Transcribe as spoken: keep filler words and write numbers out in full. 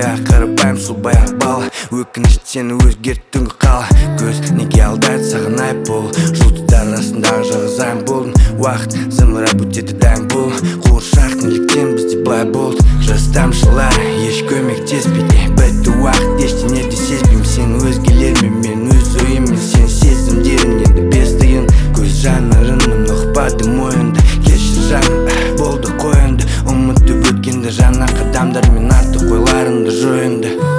баяғы қарапайым сол баяғы бала. Өкінішті сені өзгерт түнгі қала. Көз неге алдайды саған айып бол. Жұлдыздар арасындағы жалғыз аян болдың. Уақыт зымырап өтеді дәң бол. Қуыршақ неліктен бізде былай болды. Жас тамшылар еш көмектеспейді. Бітті уақыт ештеңе де сезбеймін. Сен өзгелермен мен өз ойыммен. Сен сезімдерін енді бес тиын. Көз жанарының ұқпады мойынды. Кешір жаным болды қойынды. Ұмытып өткенді жаңа қадамдармен артық ойларыңды жойынды.